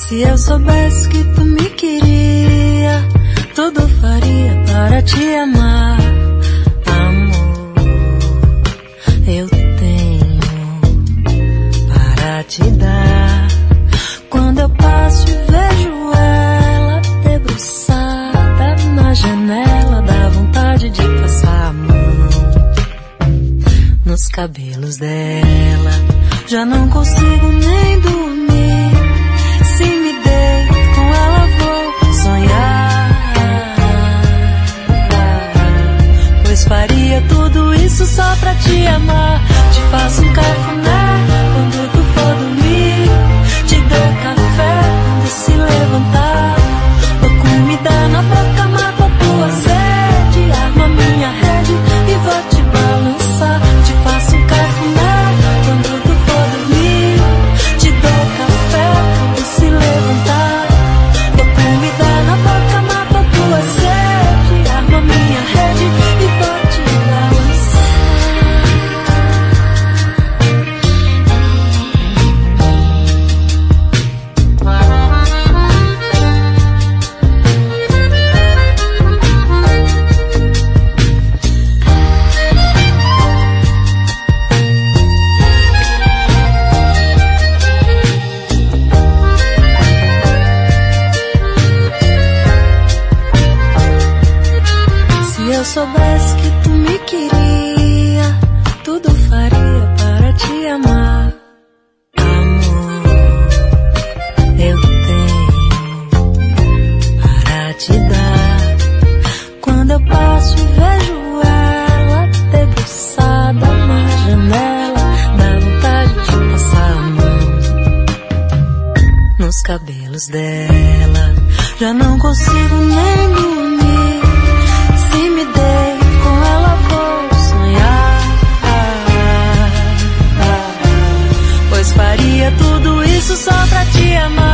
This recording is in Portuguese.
Se eu soubesse que tu me queria, tudo faria para te amar. Amor, eu tenho para te dar. Quando eu passo e vejo ela debruçada na janela, dá vontade de passar a mão nos cabelos dela. Já não consigo nem dormir. Se me deito com ela vou sonhar, pois faria tudo isso só pra te amar. Te faço um cafuné quando tu for dormir, te dou café quando se levantar, dou comida na boca, mato a tua sede, armo a minha rede e vou te balançar. Te faço um cafuné quando tu for dormir, te dou café quando se levantar, dou comida na boca, mato a tua sede, armo a minha rede e vou te balançar. Se eu soubesse que tu me queria, tudo faria para te amar. Amor, eu tenho para te dar. Quando eu passo e vejo ela debruçada na janela, dá vontade de passar a mão nos cabelos dela. Já não consigo nem dormir. Se me deito com ela vou sonhar, pois faria tudo isso só pra te amar.